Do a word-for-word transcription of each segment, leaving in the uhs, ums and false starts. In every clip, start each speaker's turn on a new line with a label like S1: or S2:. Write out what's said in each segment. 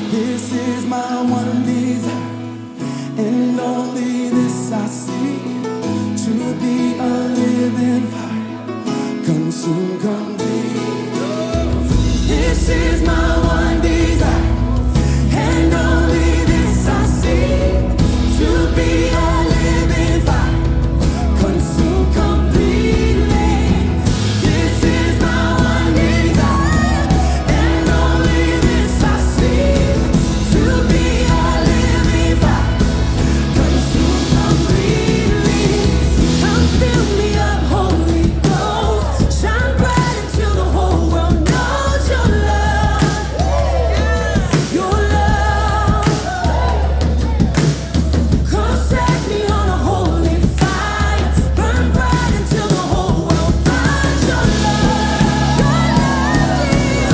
S1: This is my one desire, and only this I seek, to be a living fire, consume completely. This is my one desire, and only this I seek, to be a living fire, consume completely. This is my one desire, and only this I seek, to be a living fire, consume completely. Come fill me up, Holy Ghost, shine bright until the whole world knows your love, your love. Come set me on a holy fire, burn bright until the whole world finds your love, your love,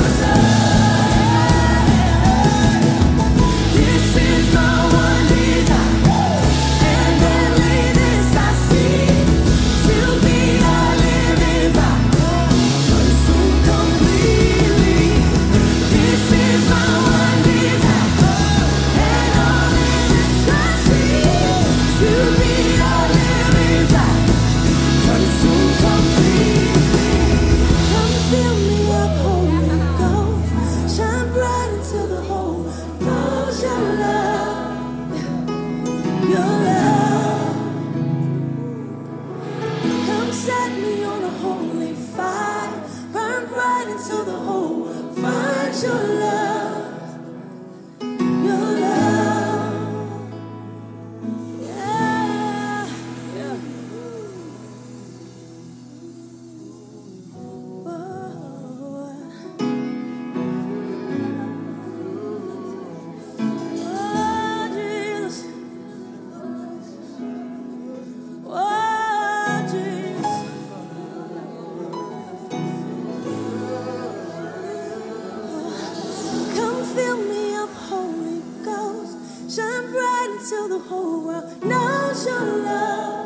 S1: Jesus. This is my one desire, and only this I seek, to be a living fire, consume completely. This is my one desire, and only this I seek, to be a living fire, consume completely. Come fill me up, Holy Ghost, shine bright until the whole knows your love, your love. Come set me on a holy fire, burn bright until the whole world finds your love, your love. Yeah, yeah. Oh, Jesus. Oh, Jesus. Come fill me up, Holy Ghost, shine bright until the whole world knows your love.